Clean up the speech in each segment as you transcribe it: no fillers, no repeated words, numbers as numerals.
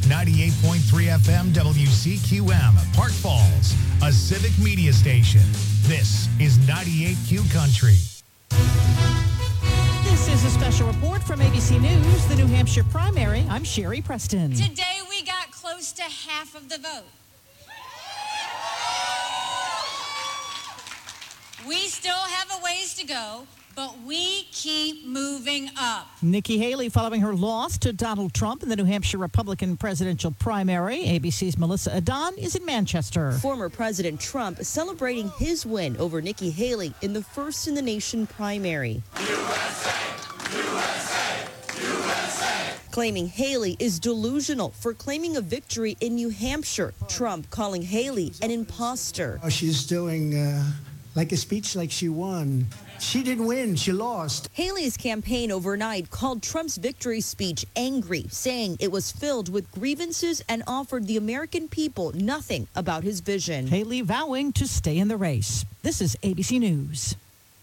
98.3 FM WCQM, Park Falls, a civic media station. This is 98Q Country. This is a special report from ABC News, the New Hampshire primary. I'm Sherry Preston. Today we got close to half of the vote. We still have a ways to go, but we keep moving up. Nikki Haley following her loss to Donald Trump in the New Hampshire Republican presidential primary. ABC's Melissa Adon is in Manchester. Former President Trump celebrating his win over Nikki Haley in the first-in-the-nation primary. USA! USA! USA! Claiming Haley is delusional for claiming a victory in New Hampshire. Trump calling Haley an imposter. She's doing like a speech like she won. She didn't win, she lost. Haley's campaign overnight called Trump's victory speech angry, saying it was filled with grievances and offered the American people nothing about his vision. Haley vowing to stay in the race. This is ABC News.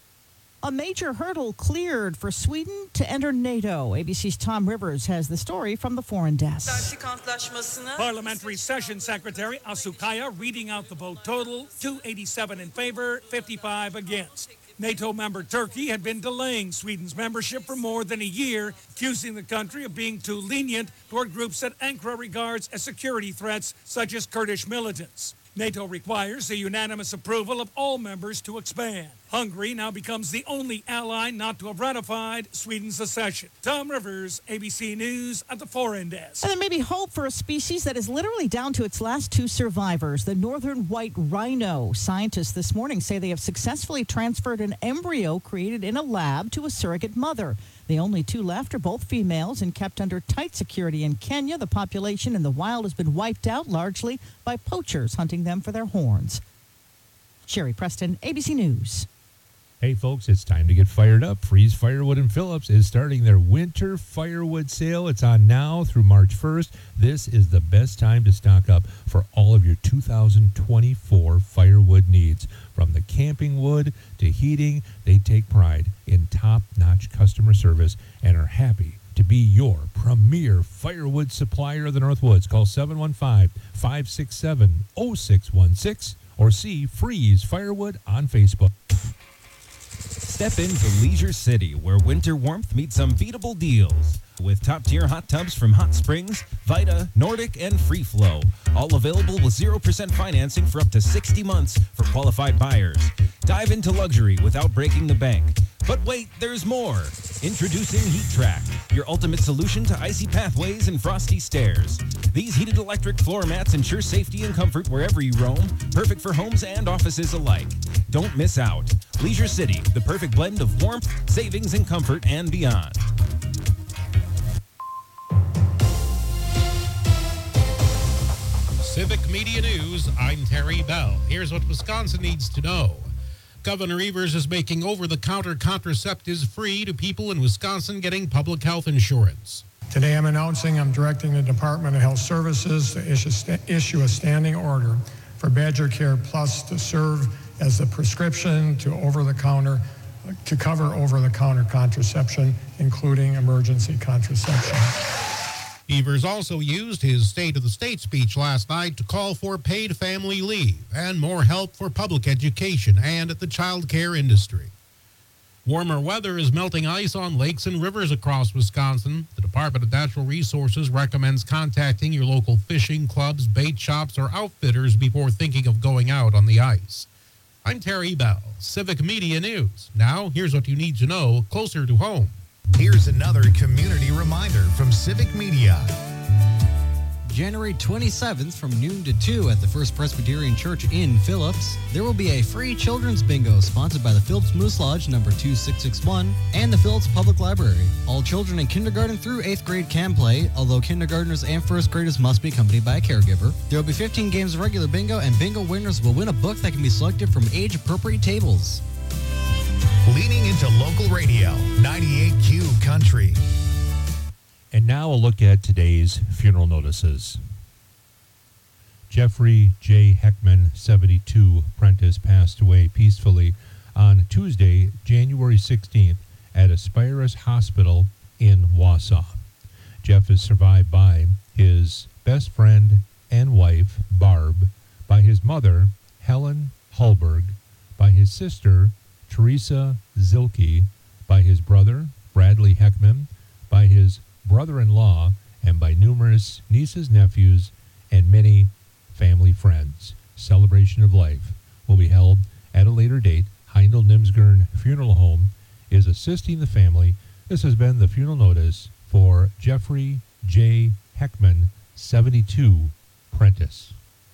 A major hurdle cleared for Sweden to enter NATO. ABC's Tom Rivers has the story from the Foreign Desk. Parliamentary Session Secretary Asukaya reading out the vote total, 287 in favor, 55 against. NATO member Turkey had been delaying Sweden's membership for more than a year, accusing the country of being too lenient toward groups that Ankara regards as security threats, such as Kurdish militants. NATO requires the unanimous approval of all members to expand. Hungary now becomes the only ally not to have ratified Sweden's accession. Tom Rivers, ABC News at the Foreign Desk. And there may be hope for a species that is literally down to its last two survivors, the northern white rhino. Scientists this morning say they have successfully transferred an embryo created in a lab to a surrogate mother. The only two left are both females and kept under tight security in Kenya. The population in the wild has been wiped out largely by poachers hunting them for their horns. Sherry Preston, ABC News. Hey folks, it's time to get fired up. Freeze Firewood in Phillips is starting their winter firewood sale. It's on now through March 1st. This is the best time to stock up for all of your 2024 firewood needs. From the camping wood to heating, they take pride in top-notch customer service and are happy to be your premier firewood supplier of the Northwoods. Call 715-567-0616 or see Freeze Firewood on Facebook. Step into Leisure City, where winter warmth meets unbeatable deals. With top-tier hot tubs from Hot Springs, Vita, Nordic, and Free Flow. All available with 0% financing for up to 60 months for qualified buyers. Dive into luxury without breaking the bank. But wait, there's more. Introducing Heat Track, your ultimate solution to icy pathways and frosty stairs. These heated electric floor mats ensure safety and comfort wherever you roam, perfect for homes and offices alike. Don't miss out. Leisure City, the perfect blend of warmth, savings, and comfort, and beyond. Civic Media News, I'm Terry Bell. Here's what Wisconsin needs to know. Governor Evers is making over-the-counter contraceptives free to people in Wisconsin getting public health insurance. Today I'm directing the Department of Health Services to issue a standing order for Badger Care Plus to serve as the prescription to cover over-the-counter contraception, including emergency contraception. Evers also used his State of the State speech last night to call for paid family leave and more help for public education and the child care industry. Warmer weather is melting ice on lakes and rivers across Wisconsin. The Department of Natural Resources recommends contacting your local fishing clubs, bait shops, or outfitters before thinking of going out on the ice. I'm Terry Bell, Civic Media News. Now, here's what you need to know closer to home. Here's another community reminder from Civic Media. January 27th from noon to 2 at the First Presbyterian Church in Phillips. There will be a free children's bingo sponsored by the Phillips Moose Lodge number 2661 and the Phillips Public Library. All children in kindergarten through 8th grade can play, although kindergartners and first graders must be accompanied by a caregiver. There will be 15 games of regular bingo, and bingo winners will win a book that can be selected from age-appropriate tables. Leaning into local radio, 98Q Country. And now a look at today's funeral notices. Jeffrey J. Heckman, 72, Prentice, passed away peacefully on Tuesday, January 16th at Aspirus Hospital in Wausau. Jeff is survived by his best friend and wife, Barb, by his mother, Helen Hallberg, by his sister, Teresa Zilke, by his brother, Bradley Heckman, by his brother-in-law, and by numerous nieces, nephews, and many family friends. Celebration of Life will be held at a later date. Heindel Nimsgern Funeral Home is assisting the family. This has been the funeral notice for Jeffrey J. Heckman, 72, Prentice.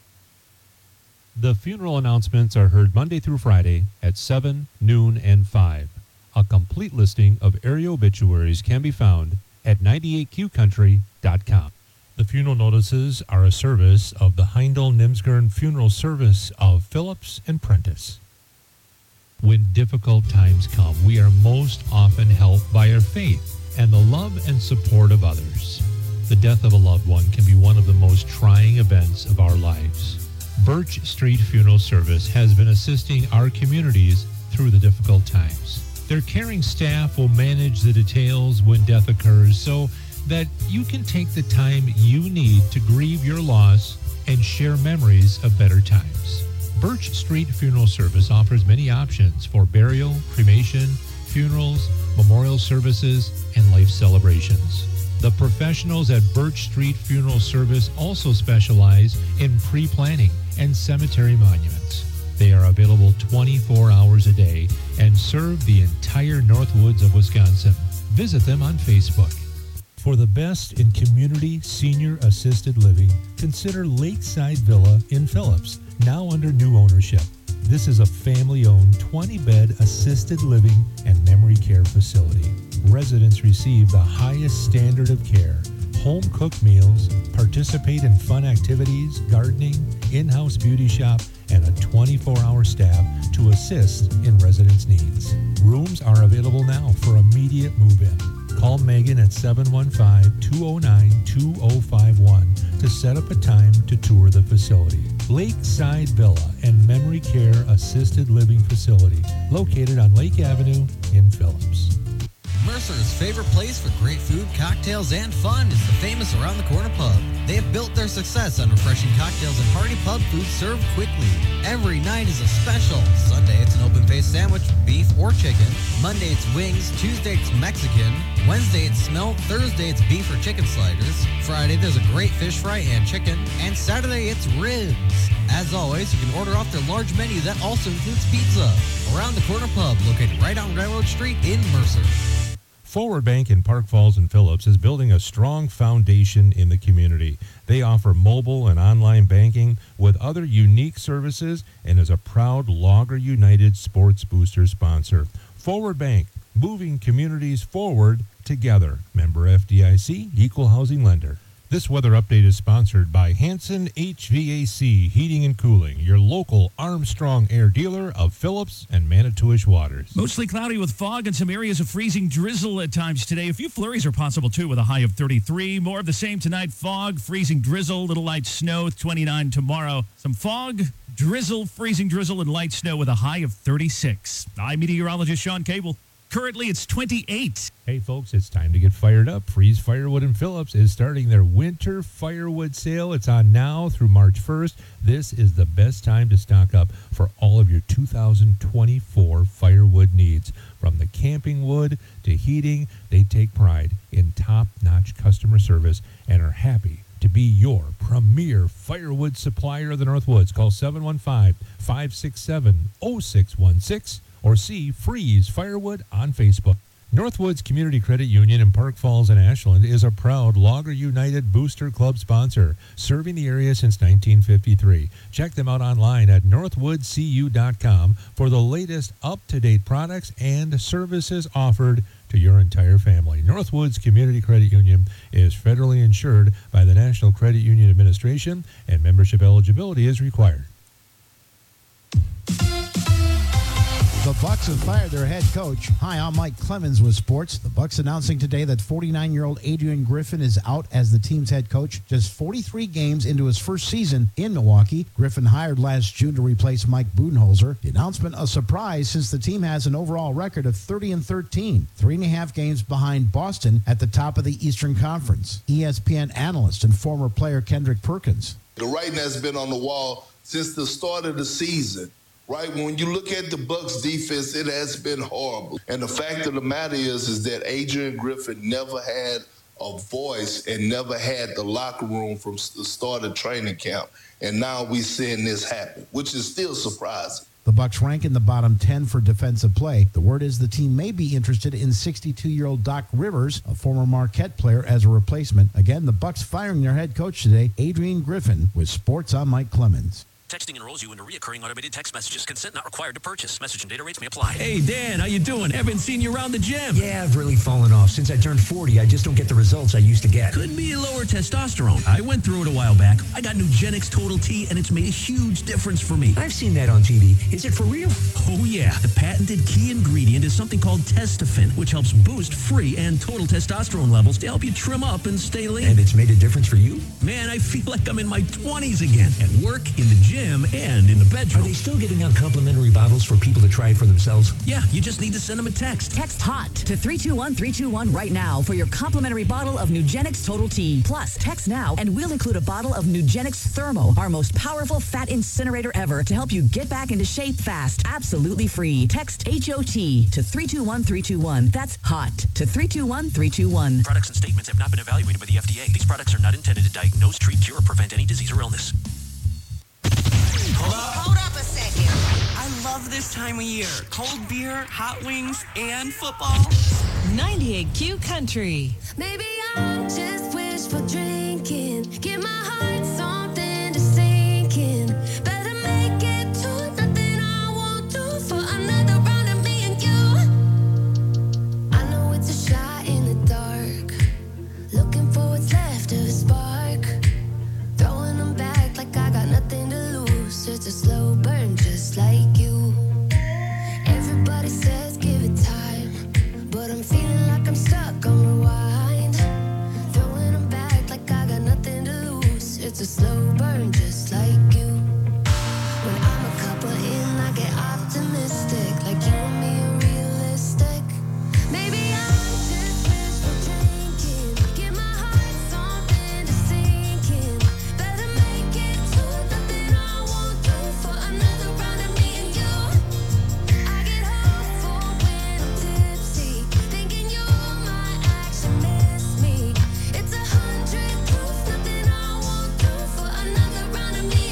The funeral announcements are heard Monday through Friday at 7, noon, and 5. A complete listing of area obituaries can be found at 98qcountry.com. The funeral notices are a service of the Heindel Nimsgern Funeral Service of Phillips and Prentice. When difficult times come, we are most often helped by our faith and the love and support of others. The death of a loved one can be one of the most trying events of our lives. Birch Street Funeral Service has been assisting our communities through the difficult times. Their caring staff will manage the details when death occurs so that you can take the time you need to grieve your loss and share memories of better times. Birch Street Funeral Service offers many options for burial, cremation, funerals, memorial services, and life celebrations. The professionals at Birch Street Funeral Service also specialize in pre-planning and cemetery monuments. They are available 24 hours a day and serve the entire Northwoods of Wisconsin. Visit them on Facebook. For the best in community senior assisted living, consider Lakeside Villa in Phillips, now under new ownership. This is a family-owned 20-bed assisted living and memory care facility. Residents receive the highest standard of care, home-cooked meals, participate in fun activities, gardening, in-house beauty shop, and a 24-hour staff to assist in residents' needs. Rooms are available now for immediate move-in. Call Megan at 715-209-2051 to set up a time to tour the facility. Lakeside Villa and Memory Care Assisted Living Facility, located on Lake Avenue in Phillips. Mercer's favorite place for great food, cocktails, and fun is the famous Around the Corner Pub. They have built their success on refreshing cocktails and hearty pub food served quickly. Every night is a special. Sunday, it's an open-faced sandwich, beef or chicken. Monday, it's wings. Tuesday, it's Mexican. Wednesday, it's smelt. Thursday, it's beef or chicken sliders. Friday, there's a great fish fry and chicken. And Saturday, it's ribs. As always, you can order off their large menu that also includes pizza. Around the Corner Pub, located right on Railroad Street in Mercer. Forward Bank in Park Falls and Phillips is building a strong foundation in the community. They offer mobile and online banking with other unique services and is a proud Logger United Sports Booster sponsor. Forward Bank, moving communities forward together. Member FDIC, equal housing lender. This weather update is sponsored by Hanson HVAC Heating and Cooling, your local Armstrong Air dealer of Phillips and Manitowish Waters. Mostly cloudy with fog and some areas of freezing drizzle at times today. A few flurries are possible, too, with a high of 33. More of the same tonight. Fog, freezing drizzle, little light snow, 29 tomorrow. Some fog, drizzle, freezing drizzle, and light snow with a high of 36. I'm meteorologist Sean Cable. Currently, it's 28. Hey, folks, it's time to get fired up. Freeze Firewood in Phillips is starting their winter firewood sale. It's on now through March 1st. This is the best time to stock up for all of your 2024 firewood needs. From the camping wood to heating, they take pride in top-notch customer service and are happy to be your premier firewood supplier of the Northwoods. Call 715-567-0616. or see Freeze Firewood on Facebook. Northwoods Community Credit Union in Park Falls and Ashland is a proud Logger United Booster Club sponsor, serving the area since 1953. Check them out online at northwoodcu.com for the latest up-to-date products and services offered to your entire family. Northwoods Community Credit Union is federally insured by the National Credit Union Administration, and membership eligibility is required. The The Bucks have fired their head coach. Hi, I'm Mike Clemens with sports. The Bucks announcing today that 49-year-old Adrian Griffin is out as the team's head coach just 43 games into his first season in Milwaukee. Griffin hired last June to replace Mike Budenholzer. The announcement a surprise since the team has an overall record of 30-13, 3.5 games behind Boston at the top of the Eastern Conference. ESPN analyst and former player Kendrick Perkins. The writing has been on the wall since the start of the season. Right, when you look at the Bucks defense, it has been horrible. And the fact of the matter is that Adrian Griffin never had a voice and never had the locker room from the start of training camp. And now we're seeing this happen, which is still surprising. The Bucks rank in the bottom 10 for defensive play. The word is the team may be interested in 62-year-old Doc Rivers, a former Marquette player, as a replacement. Again, the Bucks firing their head coach today, Adrian Griffin, with Sports. I'm Mike Clemens. Texting enrolls you into recurring automated text messages. Consent not required to purchase. Message and data rates may apply. Hey, Dan, how you doing? Haven't seen you around the gym. Yeah, I've really fallen off. Since I turned 40, I just don't get the results I used to get. Could be lower testosterone. I went through it a while back. I got Nugenix Total T, and it's made a huge difference for me. I've seen that on TV. Is it for real? Oh, yeah. The patented key ingredient is something called Testofen, which helps boost free and total testosterone levels to help you trim up and stay lean. And it's made a difference for you? Man, I feel like I'm in my 20s again. At work, in the gym, and in the bedroom. Are they still giving out complimentary bottles for people to try it for themselves? Yeah, you just need to send them a text. Text HOT to 321-321 right now for your complimentary bottle of Nugenix Total T. Plus, text now and we'll include a bottle of Nugenix Thermo, our most powerful fat incinerator ever, to help you get back into shape fast. Absolutely free. Text HOT to 321-321. That's HOT to 321-321. Products and statements have not been evaluated by the FDA. These products are not intended to diagnose, treat, cure, or prevent any disease or illness. Hold up a second. I love this time of year. Cold beer, hot wings, and football. 98Q Country. Maybe I'm just wishful drinking. Give my heart something to sink in. Better make it to nothing I won't do for another round of me and you. I know it's a shot in the dark. Looking for what's left of a spark. Throwing them back like I got nothing to lose. It's a slow burn just like you. Everybody says give it time, but I'm feeling like I'm stuck on rewind. Throwing them back like I got nothing to lose. It's a slow burn just like you. When I'm a couple in, I get optimistic, like you and me are realistic. Maybe I'm just wishful drinking. Give my heart something to sink in. Better make it to nothing I won't do for another round of me and you. I get hopeful when I'm tipsy, thinking you might actually miss me. It's 100 proof, nothing I won't do for another round of me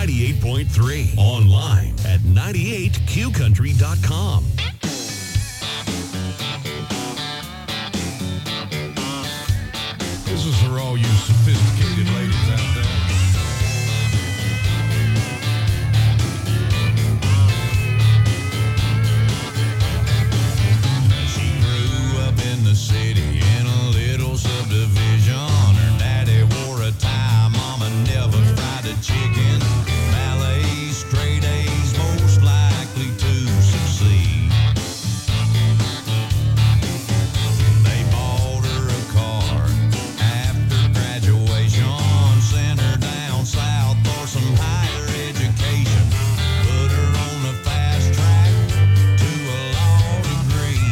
98.3. Online at 98qcountry.com. This is for all you sophisticated ladies out there. She grew up in the city in a little subdivision. Her daddy wore a tie, mama never fried a chicken. Ballet, straight A's, most likely to succeed. They bought her a car after graduation, sent her down south for some higher education, put her on the fast track to a law degree.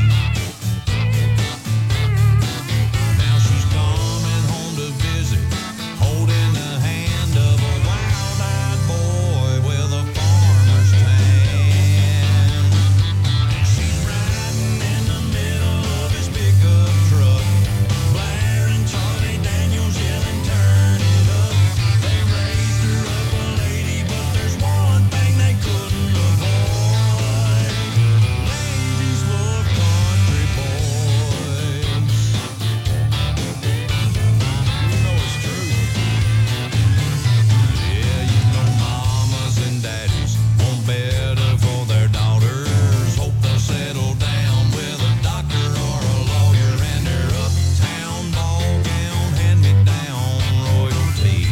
Now she's coming home to visit, holding the hand of a wild-eyed boy with a farmer's tan. She's riding in the middle of his pickup truck, blaring Charlie Daniels, yelling, "Turn it up." They raised her up a lady, but there's one thing they couldn't avoid. Ladies love country boys. You know it's true. Yeah, you know mamas and daddies want better for their daughters. Hope they'll settle down with a doctor or a lawyer, and their uptown ball gown hand-me-down royalty.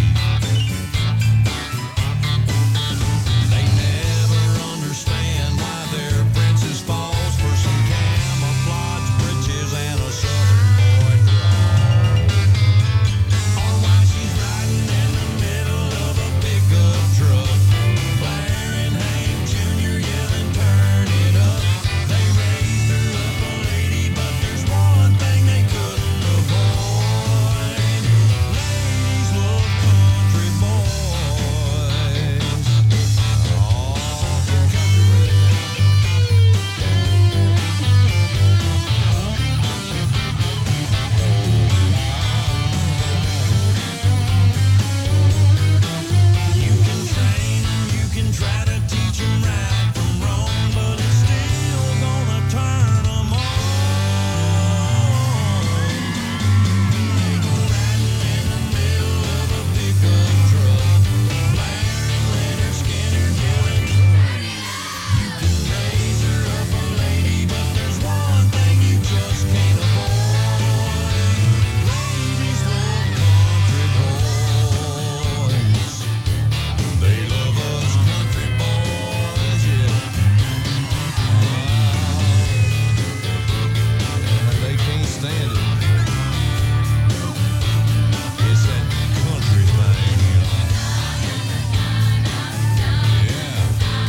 They never understand why their princess falls for some camouflage breeches and a southern boy drawl. Or why she's riding in the middle of a pickup truck, blaring Hank Jr., yelling, "Turn it up." They raised her up a lady, but there's one thing they couldn't avoid. Ladies love country boys. Oh, country You can train them, you can try to teach them right from wrong, but it's still gonna turn them on. They go riding in the middle of a pickup truck, blaring Leonard Skinner, yelling, "You can raise her up a lady, but there's one thing you just can't avoid. Ladies love country boys. They love us country boys, yeah. They can't stand it. It's that country thing, you know. Yeah.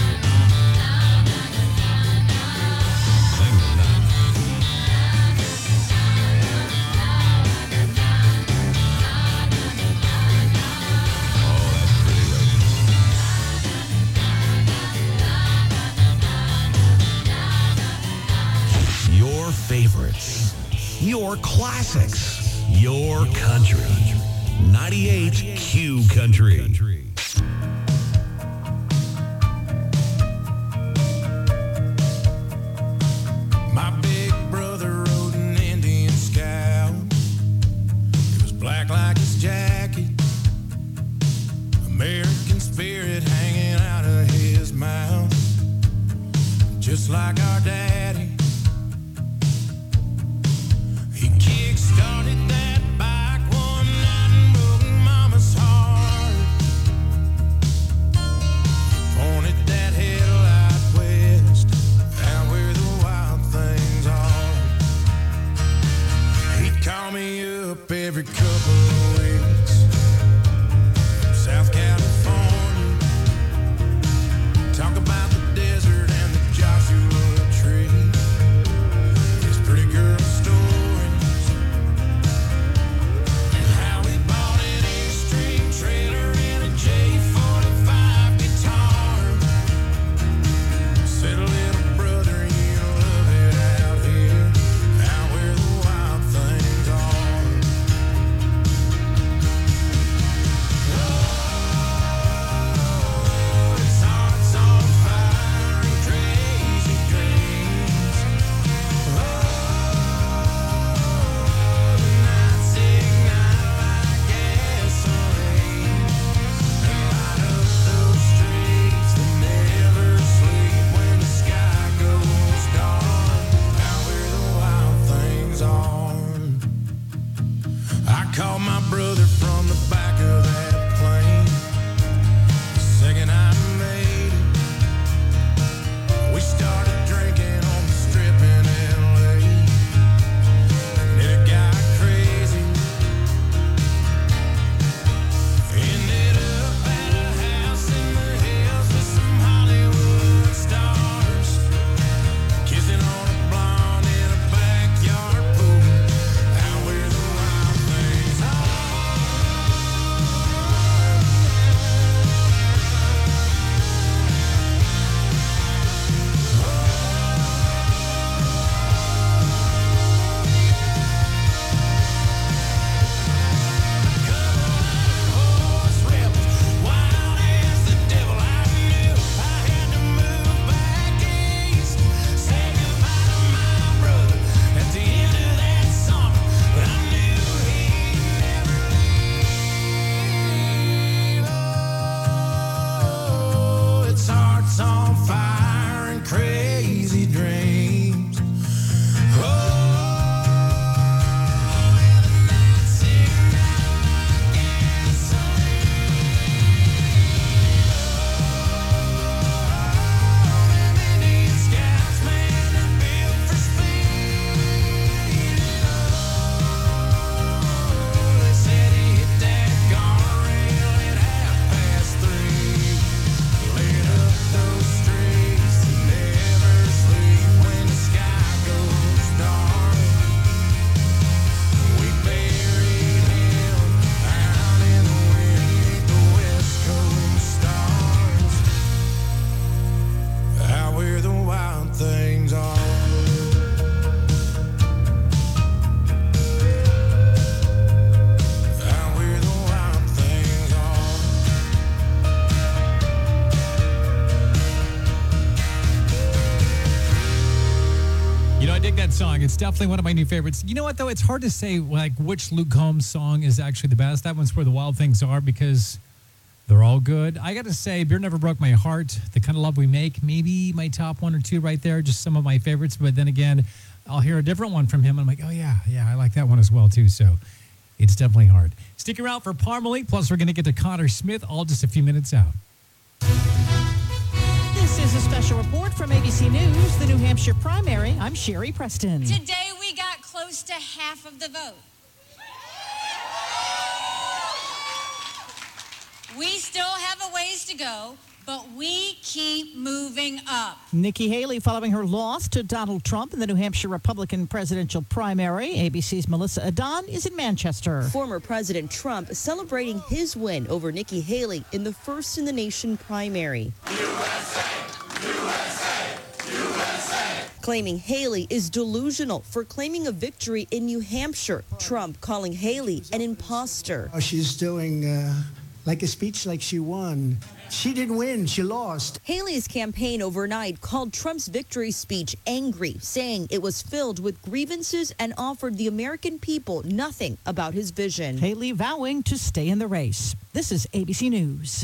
Sing it now. Oh, that's pretty right. Your favorites, your classics, your country. 98Q Country. My big brother rode an Indian Scout. It was black like his jacket, American spirit hanging out of his mouth, just like our daddy. He kick-started that bike one night and broke mama's heart. Pointed that headlight west, out where the wild things are. He'd call me up every couple of weeks, South California, talk about the desert and the Joshua tree. that song. It's definitely one of my new favorites. You know what, though? It's hard to say like which Luke Combs song is actually the best. That one's Where the Wild Things Are because they're all good. I got to say, Beer Never Broke My Heart, The Kind of Love We Make, maybe my top one or two right there, just some of my favorites. But then again, I'll hear a different one from him, and I'm like, oh, yeah, I like that one as well, too. So it's definitely hard. Stick around for Parmalee, plus we're going to get to Connor Smith all just a few minutes out. This is a special report from ABC News, the New Hampshire primary. I'm Sherry Preston. Today we got close to half of the vote. We still have a ways to go, but we keep moving up. Nikki Haley following her loss to Donald Trump in the New Hampshire Republican presidential primary. ABC's Melissa Adon is in Manchester. Former President Trump celebrating his win over Nikki Haley in the first in the nation primary. USA, USA, USA. Claiming Haley is delusional for claiming a victory in New Hampshire. Trump calling Haley an imposter. She's doing like a speech like she won. She didn't win, she lost. Haley's campaign overnight called Trump's victory speech angry, saying it was filled with grievances and offered the American people nothing about his vision. Haley vowing to stay in the race. This is ABC News.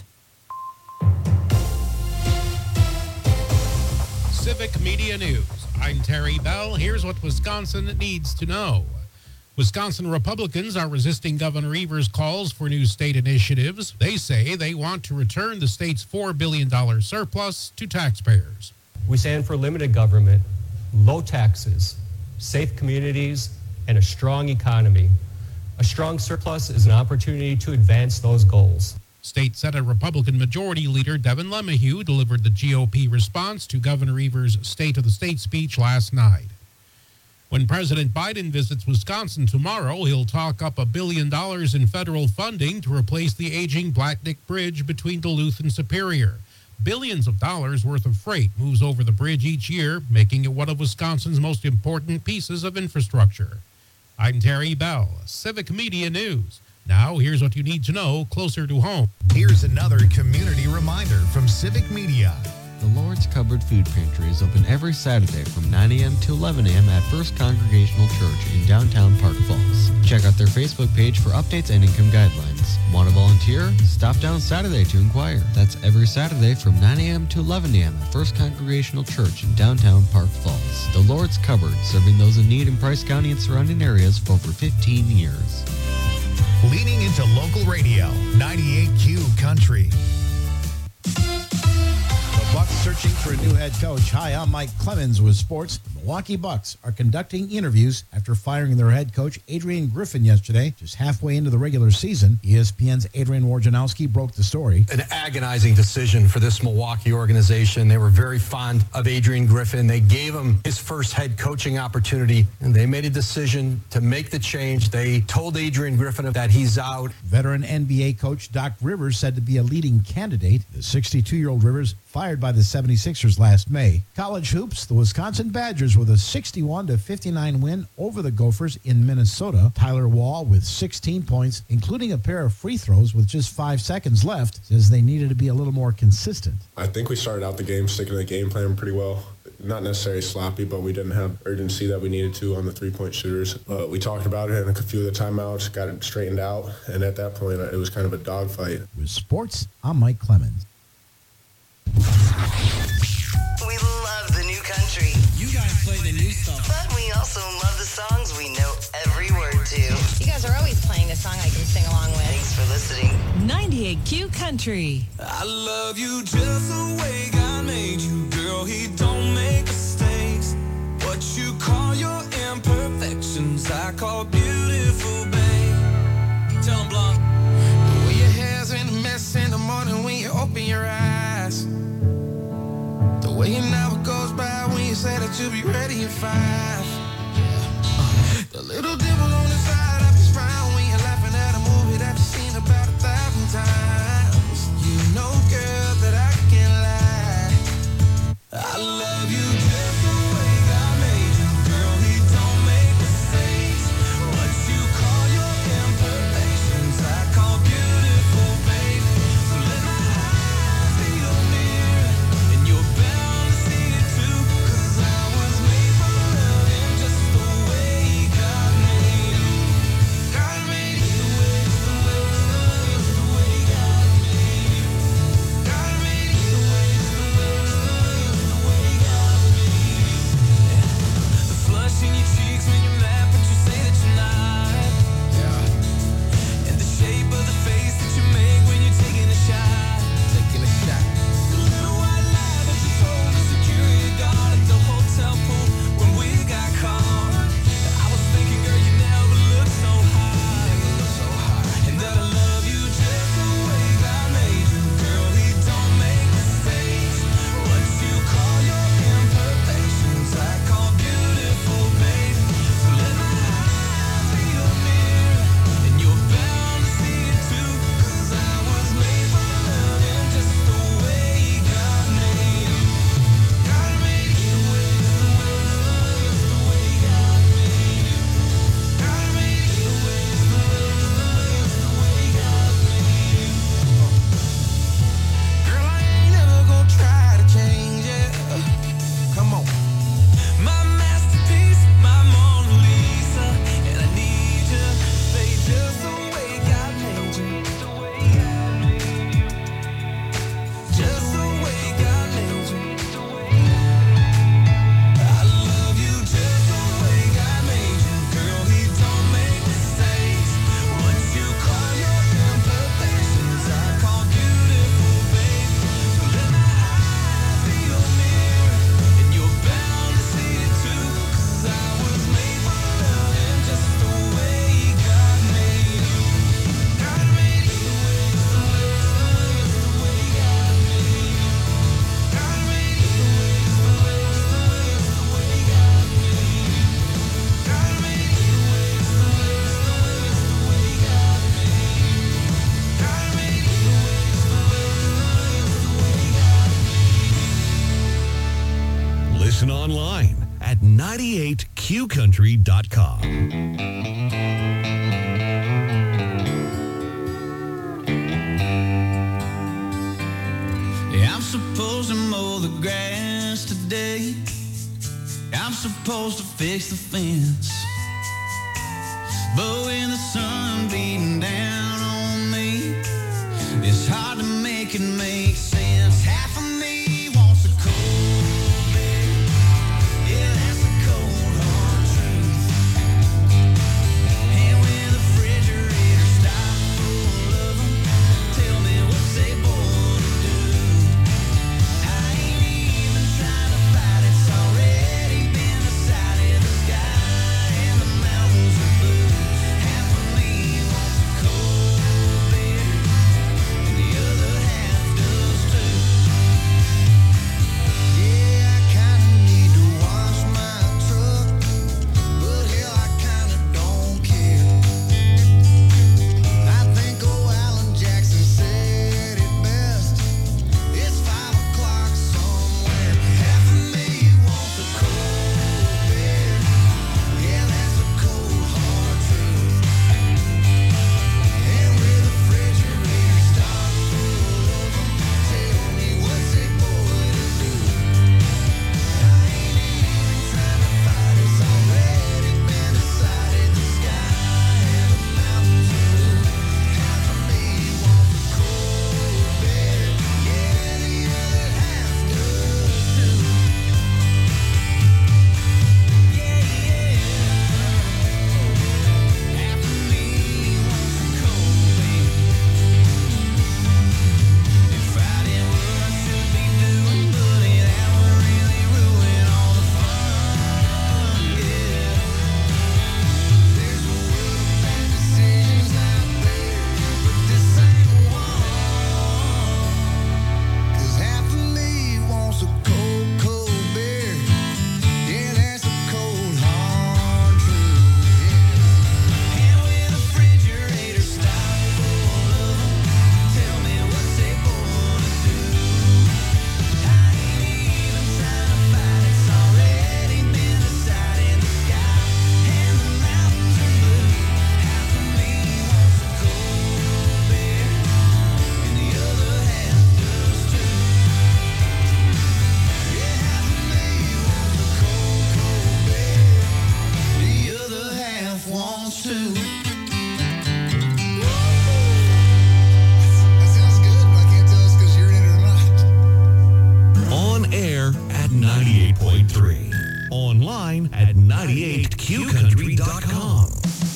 Civic Media News. I'm Terry Bell. Here's what Wisconsin needs to know. Wisconsin Republicans are resisting Governor Evers' calls for new state initiatives. They say they want to return the state's $4 billion surplus to taxpayers. We stand for limited government, low taxes, safe communities, and a strong economy. A strong surplus is an opportunity to advance those goals. State Senate Republican Majority Leader Devin LeMahieu delivered the GOP response to Governor Evers' State of the State speech last night. When President Biden visits Wisconsin tomorrow, he'll talk up $1 billion in federal funding to replace the aging Blackneck Bridge between Duluth and Superior. Billions of dollars worth of freight moves over the bridge each year, making it one of Wisconsin's most important pieces of infrastructure. I'm Terry Bell, Civic Media News. Now, here's what you need to know closer to home. Here's another community reminder from Civic Media. The Lord's Cupboard Food Pantry is open every Saturday from 9 a.m. to 11 a.m. at First Congregational Church in downtown Park Falls. Check out their Facebook page for updates and income guidelines. Want to volunteer? Stop down Saturday to inquire. That's every Saturday from 9 a.m. to 11 a.m. at First Congregational Church in downtown Park Falls. The Lord's Cupboard, serving those in need in Price County and surrounding areas for over 15 years. Leaning into local radio, 98Q Country. Bucks searching for a new head coach. Hi, I'm Mike Clemens with sports. The Milwaukee Bucks are conducting interviews after firing their head coach, Adrian Griffin, yesterday, just halfway into the regular season. ESPN's Adrian Wojnarowski broke the story. An agonizing decision for this Milwaukee organization. They were very fond of Adrian Griffin. They gave him his first head coaching opportunity, and they made a decision to make the change. They told Adrian Griffin that he's out. Veteran NBA coach Doc Rivers said to be a leading candidate. The 62-year-old Rivers fired by the 76ers last May. College hoops, the Wisconsin Badgers with a 61-59 win over the Gophers in Minnesota. Tyler Wall with 16 points, including a pair of free throws with just 5 seconds left, says they needed to be a little more consistent. I think we started out the game sticking to the game plan pretty well. Not necessarily sloppy, but we didn't have urgency that we needed to on the three-point shooters. We talked about it in a few of the timeouts, got it straightened out, and at that point, it was kind of a dogfight. With sports, I'm Mike Clemens. We love the new country. You guys play the new stuff. But we also love the songs we know every word to. You guys are always playing a song I can sing along with. Thanks for listening. 98Q Country. I love you just the way God made you, girl. He don't make mistakes. What you call your imperfections, I call beautiful, babe. Tell him, Blonde. The way your hair's in a mess in the morning when you open your eyes. The way an hour goes by when you say that you'll be ready in 5. The little dimple on the side of his frown when you're laughing at a movie that you've seen about 1,000 times. You know, girl, that I can't lie. I love you just the way God made you, girl. He don't make mistakes. What you call your imperfections, I call beautiful, babe. So let my eyes be your mirror, and you're bound to see it too. 'Cause I was made for loving just Listen online at 98qcountry.com. Yeah, I'm supposed to mow the grass today. I'm supposed to fix the fence. But when the sun beating down on me, it's hard to make it make sense. Half of me wants a cold beer. Yeah, that's a cold hard truth. And when the refrigerator stops full of them, tell me what's they born to do. I ain't even trying to fight, it's already been decided. The sky and the mountains are blue. Half of me wants a cold beer, and the other half does too. Yeah, I kinda need to wash my truck, but hell, I kinda don't care. I think old Alan Jackson said it best. It's 5 o'clock somewhere. Half of me wants a cold beer. Yeah, that's a cold hard truth. And with the refrigerator stocked full of them, tell me what's a boy to do. I ain't even trying to fight, it's already been decided. The sky and the mountains are blue. Half of me wants a cold beer. Yeah, the other half does too. Yeah, yeah. Half of me wants a cold beer. If I did what I should be doing, buddy, that would really ruin all the fun. Yeah. There's a world of bad decisions out there, but this ain't one. 'Cause half of me wants a cold, cold beer. Yeah, that's a cold, hard truth. Yeah. And with the refrigerator stocked full of them, tell me what's they born to do. I ain't even trying to fight, it's already been decided. The sky and the mountains are blue. Half of me wants a cold beer, and the other half does too. Yeah, half of me wants a cold, cold beer. The other half wants to. That sounds good, but I can't tell us 'cause you're in it or not. On air at 98.3. Online at 98qcountry.com.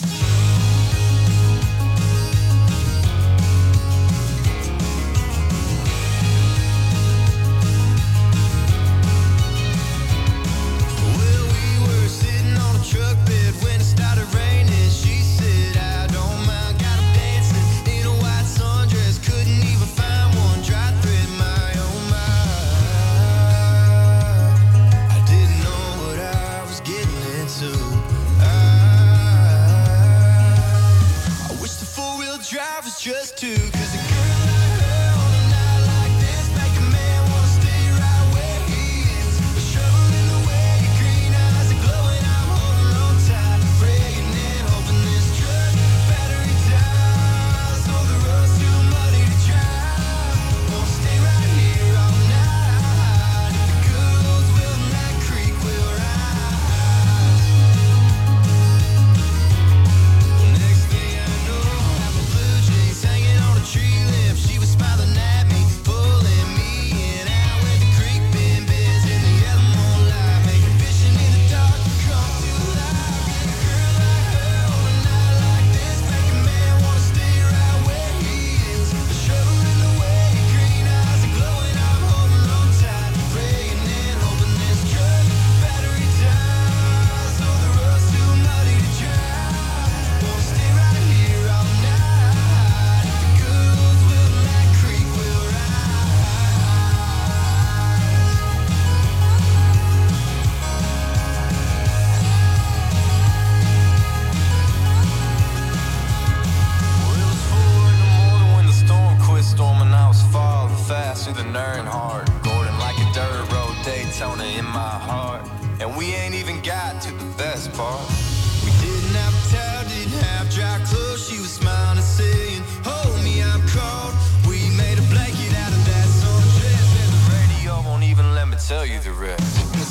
Well, we were sitting on a truck bed when it started raining. She said, I don't mind, got 'em dancing in a white sundress. Couldn't even find one dry thread in my own mind. I didn't know what I was getting into. I wish the four-wheel drive was just two. 'Cause a girl like her on a night like this make a man wanna stay right where he is. The shovel in the way, your green eyes are glowing. I'm holding on tight, praying and hoping this truck battery dies. So the road's too muddy to drive. Wanna stay right here all night. If the girls will, that creek will rise. Next thing I know, I'm a blue jeans hanging on a tree limb. She was smiling at me, pulling me in. Out where the creek been busy, the yellow moonlight making fishing in the dark come to life. A girl like her on a night like this make a man wanna stay right where he is. The shovel in the way, your green eyes are glowing. I'm holding on tight, praying and hoping this truck battery dies. So the road's too muddy to drive. Wanna stay right here all night. If the girls will, that creek will Well, it was 4 in the morning when the storm quit storming. I was falling faster than Earnhardt. Gordon like a dirt road, Daytona in my heart. we ain't even got to the best part. We didn't have a towel, didn't have dry clothes. She was smiling, saying, hold me, I'm cold. We made a blanket out of that sundress, and the radio won't even let me tell you the rest.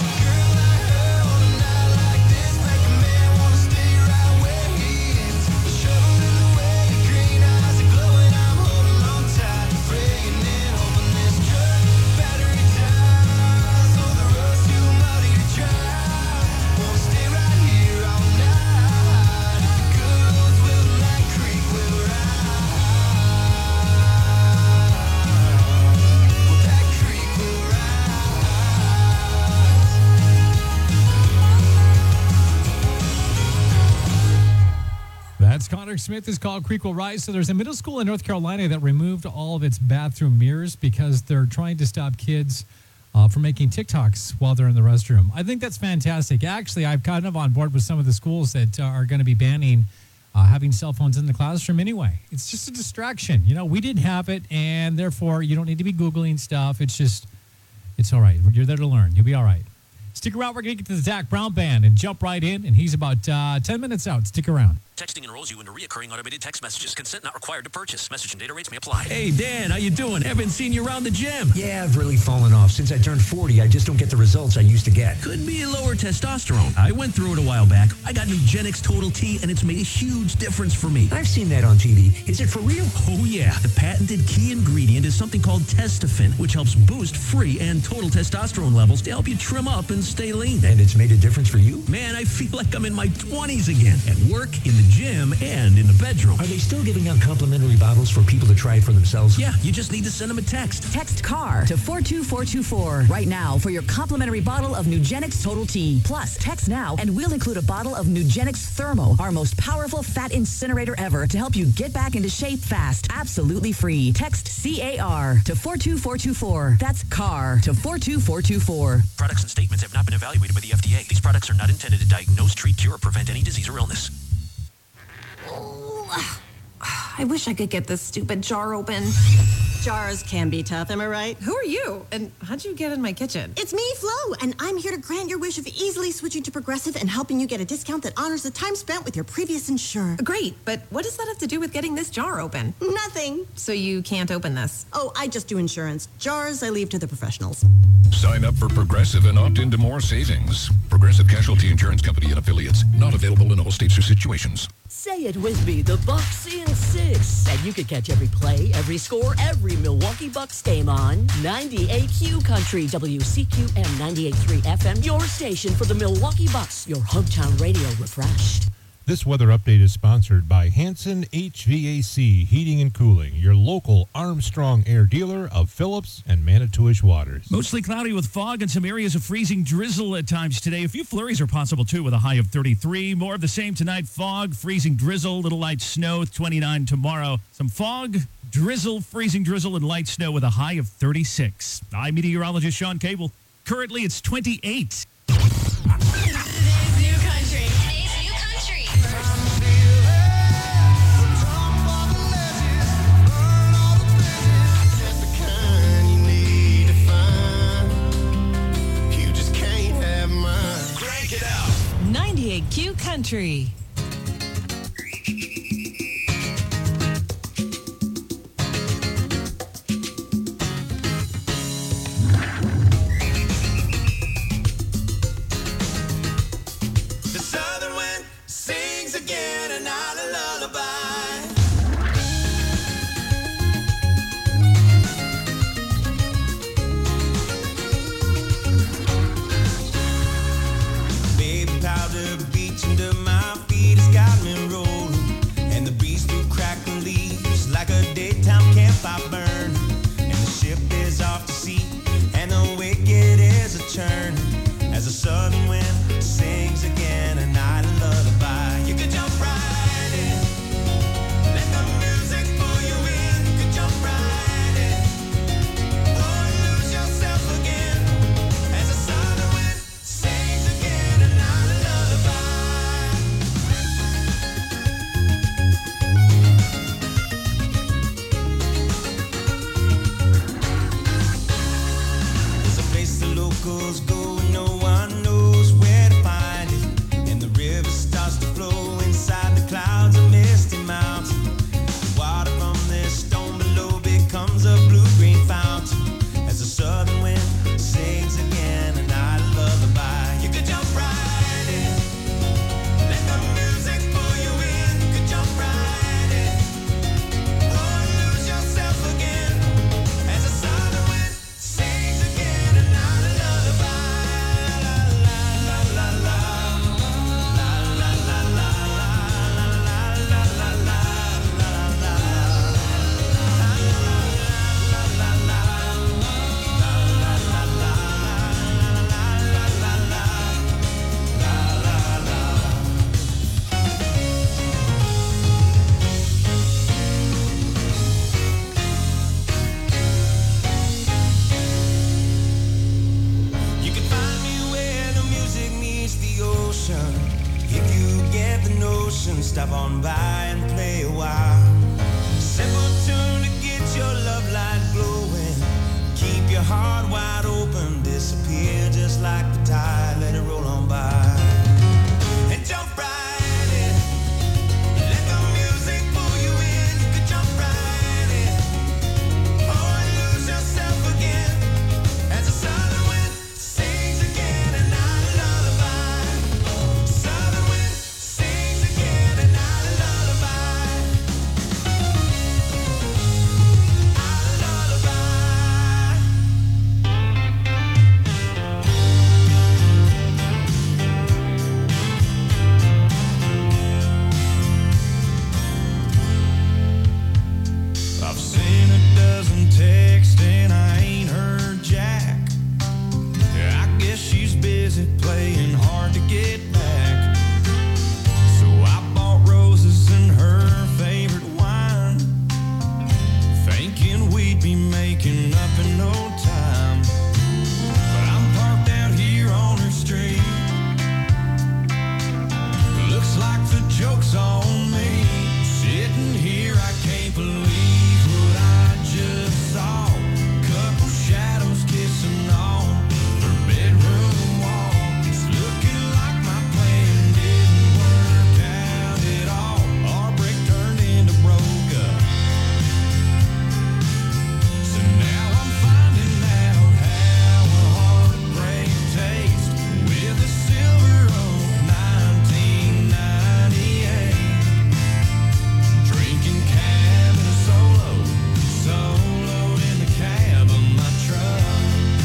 That's Connor Smith is called Creek Will Rise. So there's a middle school in North Carolina that removed all of its bathroom mirrors because they're trying to stop kids from making TikToks while they're in the restroom. I think that's fantastic. Actually, I'm kind of on board with some of the schools that are going to be banning having cell phones in the classroom anyway. It's just a distraction. You know, we didn't have it, and therefore you don't need to be Googling stuff. It's all right. You're there to learn. You'll be all right. Stick around. We're going to get to the Zach Brown Band and jump right in, and he's about 10 minutes out. Stick around. Texting enrolls you into recurring automated text messages. Consent not required to purchase. Message and data rates may apply. Hey, Dan, how you doing? Haven't seen you around the gym. Yeah, I've really fallen off. Since I turned 40, I just don't get the results I used to get. Could be lower testosterone. I went through it a while back. I got Nugenix Total T, and it's made a huge difference for me. I've seen that on TV. Is it for real? Oh, yeah. The patented key ingredient is something called Testofen, which helps boost free and total testosterone levels to help you trim up and stay lean. And it's made a difference for you? Man, I feel like I'm in my 20s again. At work, in the gym, and in the bedroom. Are they still giving out complimentary bottles for people to try it for themselves? Yeah, you just need to send them a text. Text CAR to 42424 right now for your complimentary bottle of Nugenix Total T. Plus, text now and we'll include a bottle of Nugenix Thermo, our most powerful fat incinerator ever, to help you get back into shape fast. Absolutely free. Text CAR to 42424. That's CAR to 42424. Products and statements have not been evaluated by the FDA. These products are not intended to diagnose, treat, cure, or prevent any disease or illness. I wish I could get this stupid jar open. Jars can be tough, am I right? Who are you? And how'd you get in my kitchen? It's me, Flo, and I'm here to grant your wish of easily switching to Progressive and helping you get a discount that honors the time spent with your previous insurer. Great, but what does that have to do with getting this jar open? Nothing. So you can't open this? Oh, I just do insurance. Jars, I leave to the professionals. Sign up for Progressive and opt into more savings. Progressive Casualty Insurance Company and affiliates. Not available in all states or situations. Say it with me, the Bucks in 6. And you can catch every play, every score, every Milwaukee Bucks game on 98Q Country, WCQM 98.3 FM, your station for the Milwaukee Bucks, your hometown radio refreshed. This weather update is sponsored by Hanson HVAC Heating and Cooling, your local Armstrong Air dealer of Phillips and Manitowish Waters. Mostly cloudy with fog and some areas of freezing drizzle at times today. A few flurries are possible, too, with a high of 33. More of the same tonight. Fog, freezing drizzle, little light snow, 29 tomorrow. Some fog, drizzle, freezing drizzle, and light snow with a high of 36. I'm meteorologist Sean Cable. Currently, it's 28. Q Country. The southern wind sings again another lullaby. Baby powder beach under my feet has got me rolling, and the breeze through crackling leaves like a daytime campfire burn. And the ship is off to sea, and the wicked is a churn as the southern wind sings again a night lullaby. You could jump right in, let the music pull you in. You could jump right in, or lose yourself again as the southern wind sings again a night lullaby. There's a place the locals go and no one knows where stop on by and play a while. Simple tune to get your love light glowing. Keep your heart wide open, disappear just like the tide, let it roll on by. And jump right in, let the music pull you in. You can jump right in, or lose yourself again, as the southern wind sings again, and not a lullaby. Southern wind sings again, and not a lullaby. Not a lullaby. I've seen a dozen texts and I ain't heard Jack. I guess she's busy playing hard to get back. So I bought roses and her favorite wine, thinking we'd be making up in no time. But I'm parked out here on her street. Looks like the joke's on me. Sitting here, I can't believe what I just saw. Couple shadows kissing on her bedroom wall. It's looking like my plan didn't work out at all. Our break turned into broke up. So now I'm finding out how a heartbreak tastes with a Silver Oak 1998. Drinking cabin soloed in the cab of my truck.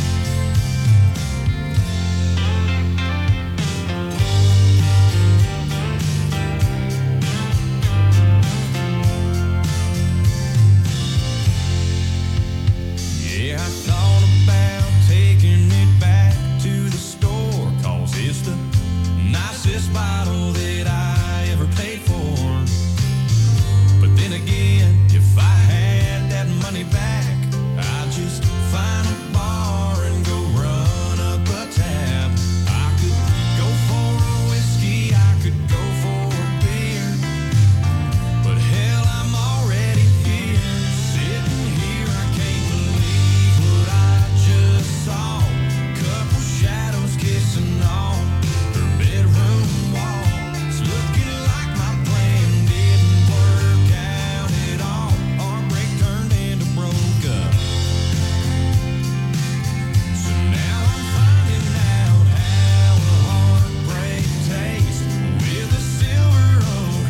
Yeah, I thought about taking it back to the store, 'cause it's the nicest bottle that I ever paid for. But then again, if I had that money back, I'd just find a bar and go run up a tab. I could go for a whiskey, I could go for a beer, but hell, I'm already here. Sitting here, I can't believe what I just saw. Couple shadows kissing on her bedroom wall. It's looking like my plan didn't work out at all. Our break turned into broke up. So now I'm finding out how a heartbreak tastes with a Silver Oak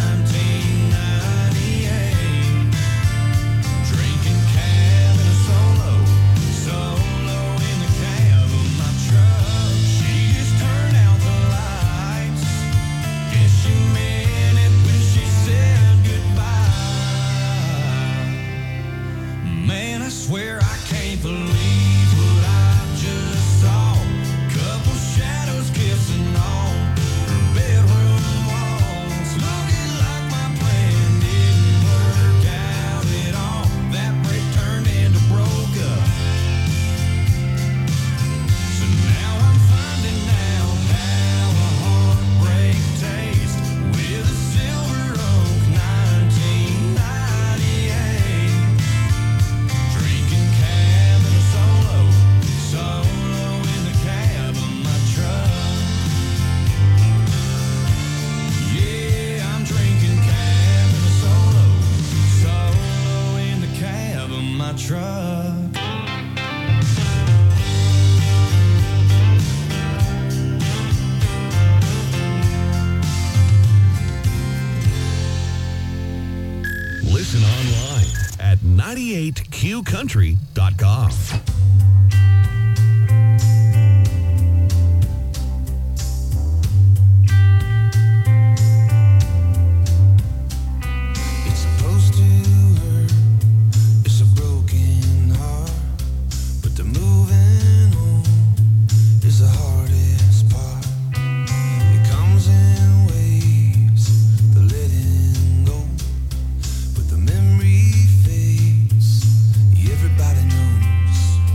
1998. Drinking cabin solo in the cab of my truck. She just turned out the lights. Guess she meant it when she said goodbye. Man, I swear I can't believe what I just saw. Couple shadows kissing on her bedroom walls. Looking like my plan didn't work out at all. That break turned into broke up. So now I'm finding out how a heartbreak tastes with a Silver Oak 1998. Drinking cabin solo in the cab of my truck. Yeah, I'm drinking cabin solo in the cab of my truck. Listen online at 98qcountry.com. It's supposed to hurt. It's a broken heart, but the moving on is the hardest part. It comes in waves, the letting go, but the memory fades. Everybody knows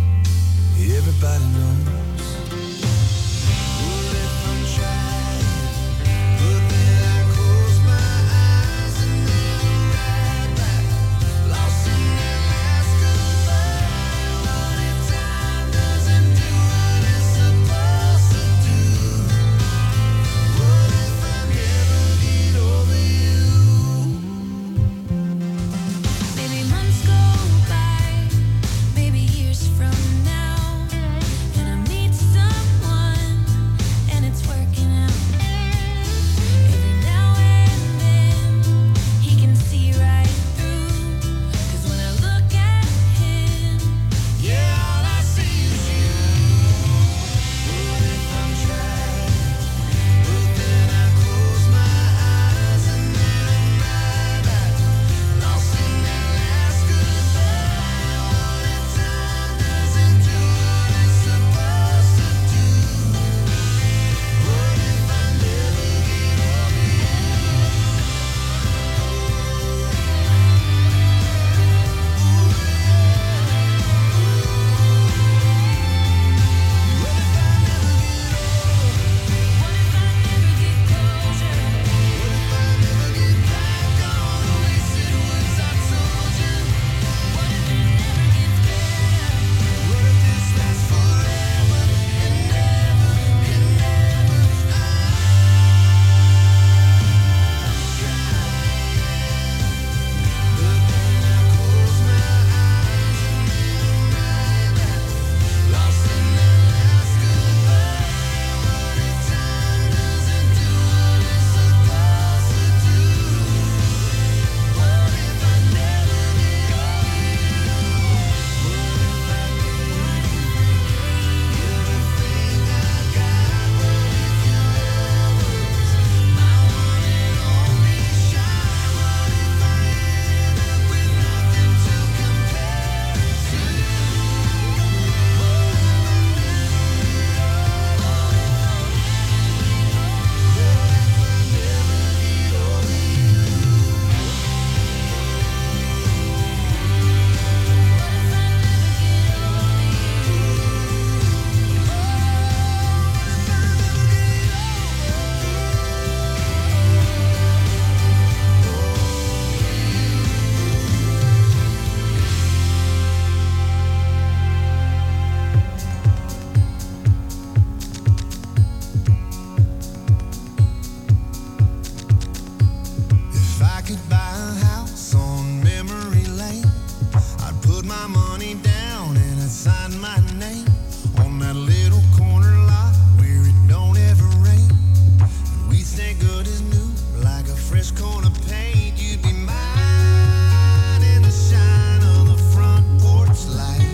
sign my name on that little corner lot where it don't ever rain. And we stay good as new, like a fresh coat of paint. You'd be mine in the shine of the front porch light.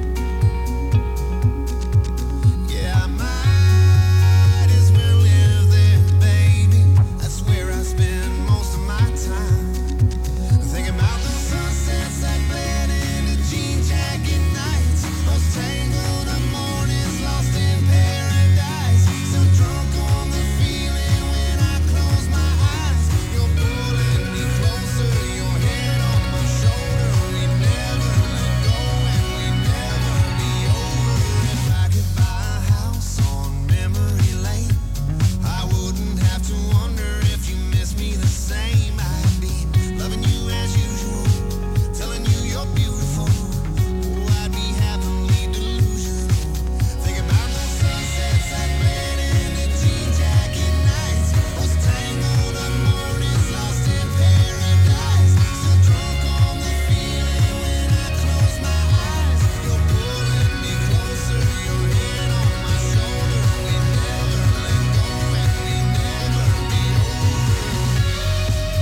Yeah, I might as well live there, baby. That's where I spend most of my time. Thinking about the sunsets that bled into jean jacket nights, those tangled up mornings lost in paradise. So drunk on the feeling when I close my eyes. You're pulling me closer, your head on my shoulder. We never let go and we never be over. If I could buy a house on memory lane, I wouldn't have to wonder if you miss me the same. I'd be loving you as usual, telling you you're beautiful. Oh, I'd be happily delusional. Think about the sunsets that bled into jean jacket nights, those tangled up mornings lost in paradise. Still drunk on the feeling when I close my eyes. You're pulling me closer, your head on my shoulder. We never let go and we never be over.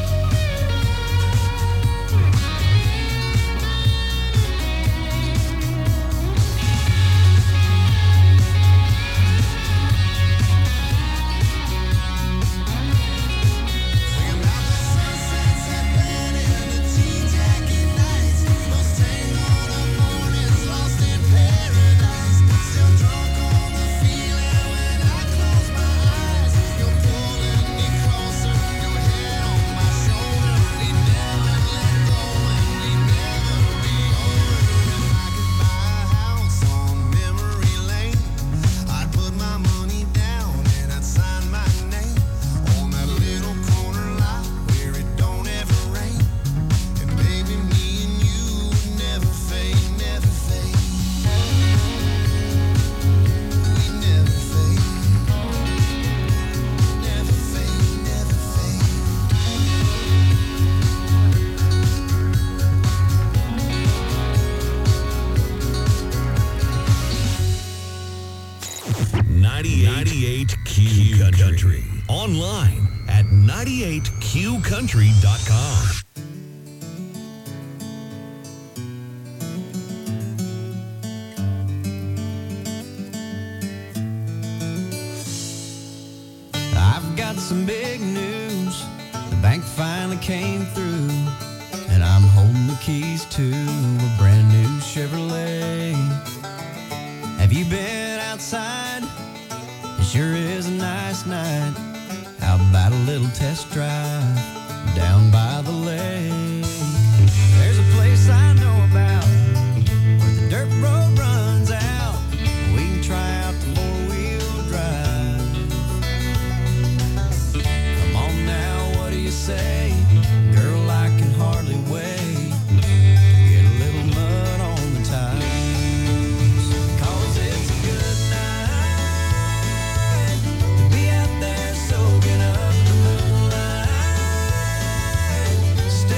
98Q Country. Online at 98QCountry.com. I've got some big news. The bank finally came through, and I'm holding the keys to a brand new Chevrolet. Have you been outside? It sure is a nice night. How about a little test drive down by the lake? There's a place I know about where the dirt road runs out. We can try out the four-wheel drive. Come on now, what do you say? Girl, I can hardly wait to get a little mud on the tires. 'Cause it's a good night to be out there soaking up the moonlight.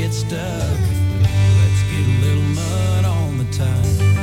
get stuck. Let's get a little mud on the tire.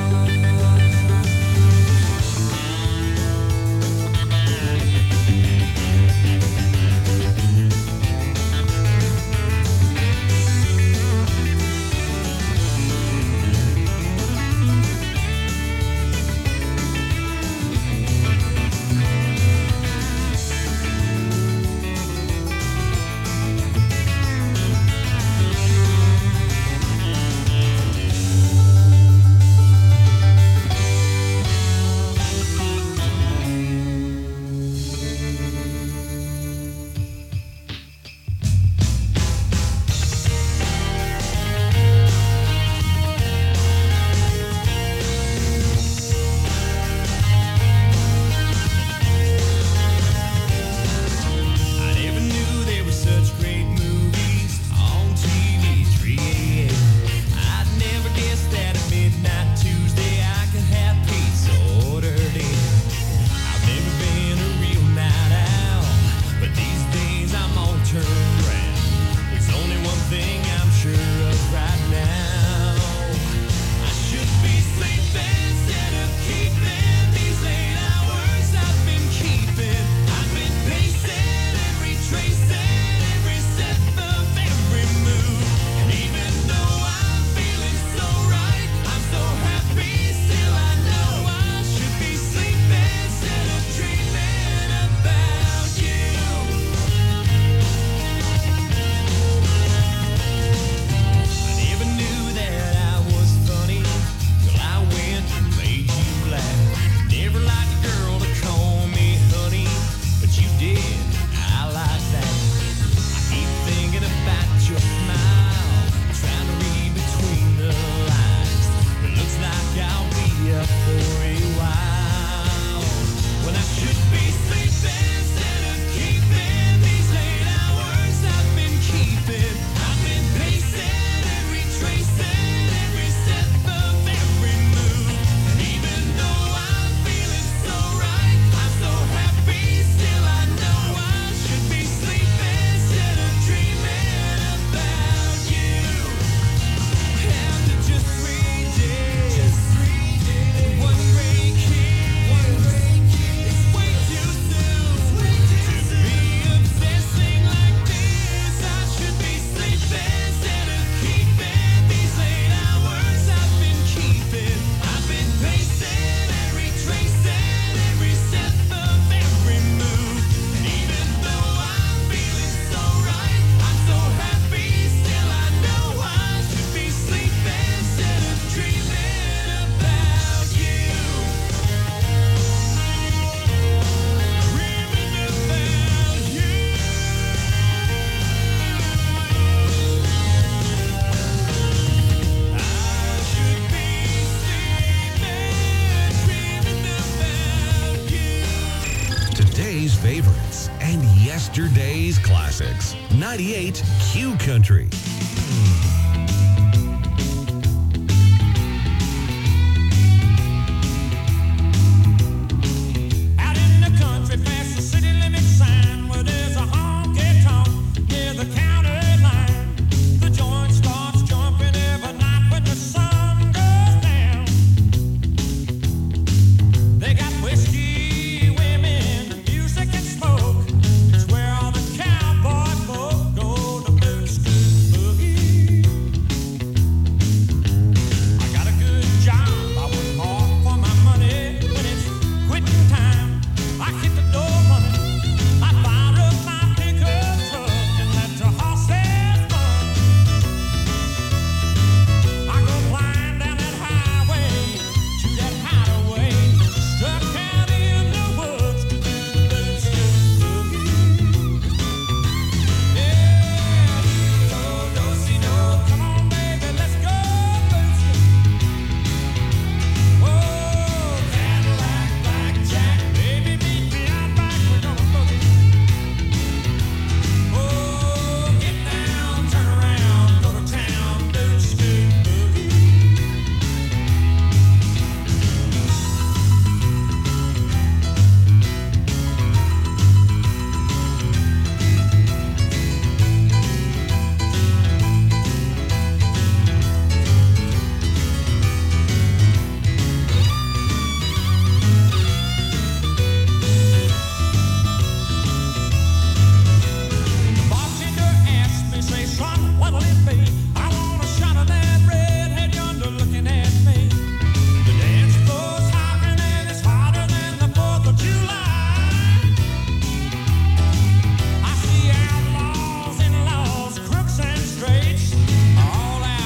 Today's favorites and yesterday's classics. 98 Q Country.